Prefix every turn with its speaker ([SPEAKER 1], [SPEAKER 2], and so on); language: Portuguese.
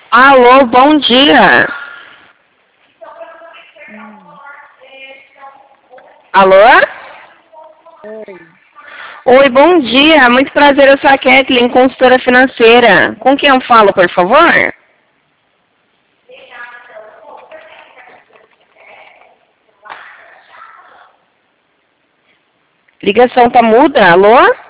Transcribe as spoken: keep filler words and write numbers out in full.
[SPEAKER 1] Alô, bom dia.
[SPEAKER 2] Hum,
[SPEAKER 1] Alô?
[SPEAKER 2] oi.
[SPEAKER 1] Oi, bom dia. Muito prazer, eu sou a Kathleen, consultora financeira. Com quem eu falo, por favor? Ligação tá muda? Alô?